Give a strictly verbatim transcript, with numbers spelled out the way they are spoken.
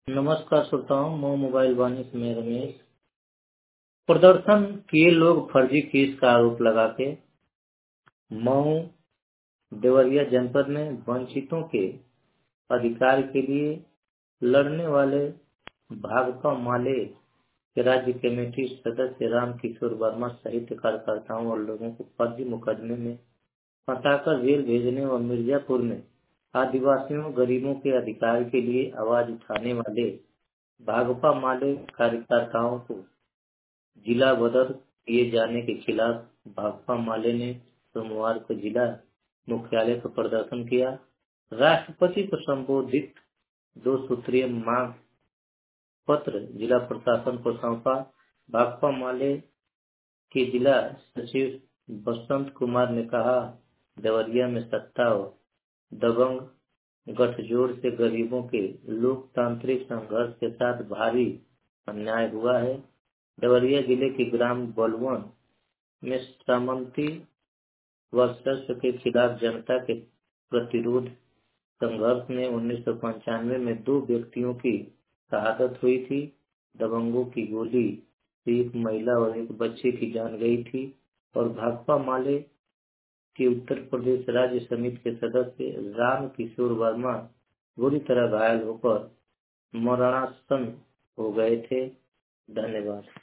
नमस्कार श्रोताओं, मैं मोबाइल वाणी में रमेश। प्रदर्शन किए लोग फर्जी केस का आरोप लगा के मऊ देवरिया जनपद में वंचितों के अधिकार के लिए लड़ने वाले भाकपा माले के राज्य कमेटी सदस्य राम किशोर वर्मा सहित कार्यकर्ताओं और लोगों को फर्जी मुकदमे में फंसाकर जेल भेजने और मिर्जापुर में आदिवासियों गरीबों के अधिकार के लिए आवाज उठाने वाले भाकपा माले कार्यकर्ताओं को जिला बदर किए जाने के खिलाफ भाकपा माले ने सोमवार को जिला मुख्यालय पर प्रदर्शन किया। राष्ट्रपति को संबोधित दो सूत्रीय मांग पत्र जिला प्रशासन को सौंपा। भाकपा माले के जिला सचिव बसंत कुमार ने कहा, देवरिया में सत्ता और दबंग गठजोड़ से गरीबों के लोकतांत्रिक संघर्ष के साथ भारी अन्याय हुआ है। देवरिया जिले के ग्राम बलवन में सामंती वर्चस्व के खिलाफ जनता के प्रतिरोध संघर्ष में उन्नीस सौ पंचानवे में दो व्यक्तियों की शहादत हुई थी। दबंगों की गोली से एक महिला और एक बच्चे की जान गई थी और भाकपा माले के उत्तर प्रदेश राज्य समिति के सदस्य राम किशोर वर्मा बुरी तरह घायल होकर मरणासन्न हो गए थे। धन्यवाद।